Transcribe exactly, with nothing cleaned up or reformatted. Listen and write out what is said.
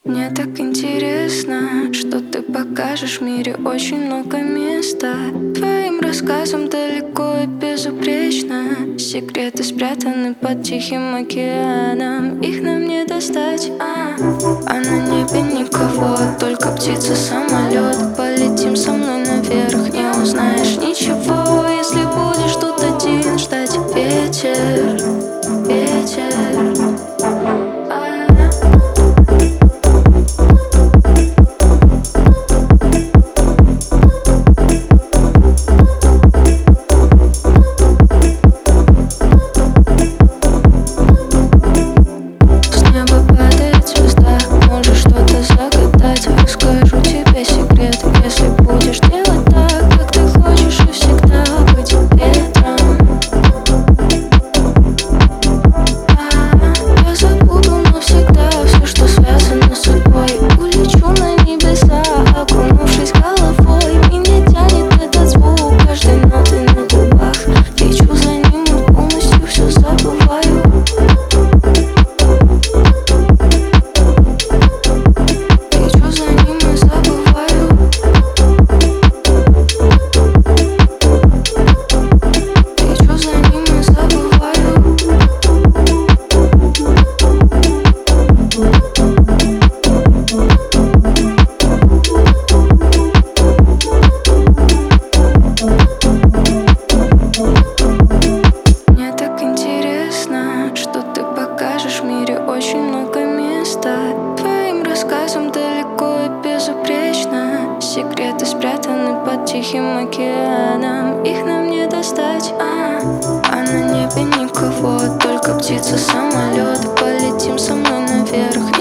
Мне так интересно, что ты покажешь в мире очень много места. Твоим рассказам далеко и безупречно. Секреты спрятаны под тихим океаном. Их нам не достать, а, а на небе никого, только птица, самолет. Полетим со мной наверх, не узнаешь ничего, если будешь тут один ждать ветер, ветер. Расскажу тебе секрет, если будешь делать так, как ты хочешь, и всегда быть ветром. Я забуду навсегда все, что связано с собой. Улечу на небеса, окунувшись головой. Меня тянет этот звук каждой ноты на губах. Лечу за ним и полностью все забываю. В мире очень много места. Твоим рассказам далеко и безупречно. Секреты спрятаны под тихим океаном. Их нам не достать, а, а на небе никого, только птица, самолет. Полетим со мной наверх.